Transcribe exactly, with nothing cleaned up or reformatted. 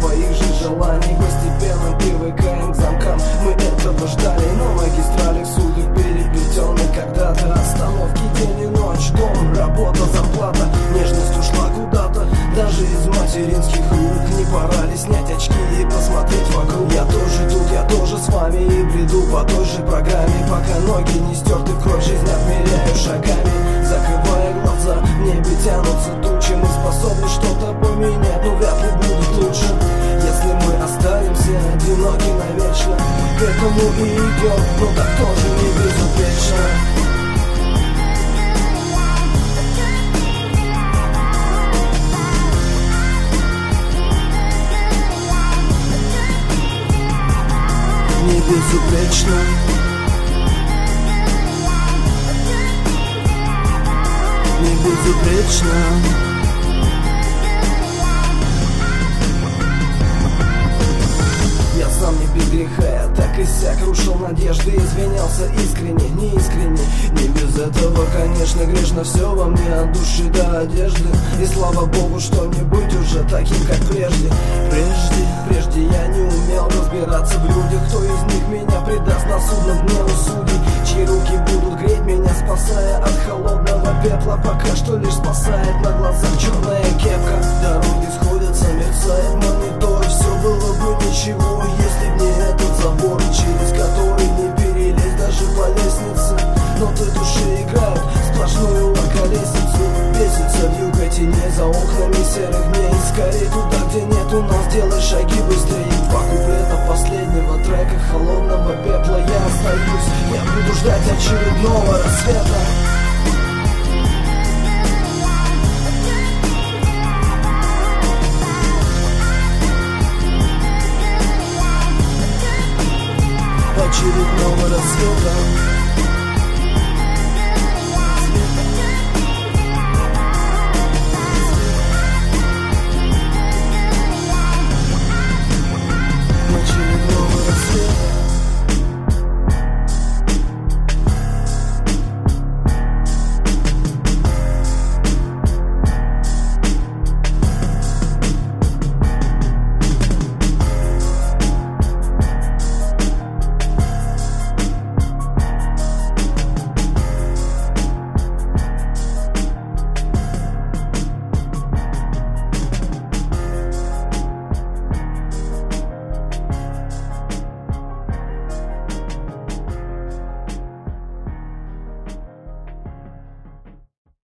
своих же желаний. Постепенно привыкаем к замкам, мы этого ждали. На магистралях судеб переплетенных когда-то. Остановки день и ночь, дом, работа, зарплата. Нежность ушла куда-то, даже из материнских рук. Не пора ли снять очки и посмотреть вокруг? Я тоже тут, я тоже с вами и бреду по той же программе. Пока ноги не стерты в кровь, жизнь отмеряю шагами. Закрывая глаза, в небе тянутся тучи. Мы способны что-то поменять, но вряд ли будет лучше, если мы останемся одиноки навечно. К этому и идем, но так тоже не безупречно. Не безупречно. Не безупречно. Я сам не без греха, я так и сяк рушил надежды, извинялся искренне, не искренне. Не без этого, конечно, грешно все во мне, от души до одежды. И слава богу, что не быть уже таким, как прежде. Прежде, прежде я не умел разбираться в людях. Кто из них меня предаст на судном дне у судей? Чьи руки будут греть меня, спасая от холодного пепла? Пока что лишь спасает на глазах черная кепка. Дороги сходятся, мерцает монитор. Все было бы ничего, если б не этот забор, через который не перелезть даже по лестнице. Ноты души играют сплошную околесицу. Бесится вьюга теней за окнами серых дней. Скорей туда, где нет у нас, делай шаги быстрее. Два куплета последнего трека холодного пепла. Я остаюсь, я буду ждать очередного рассвета. Очередного рассвета.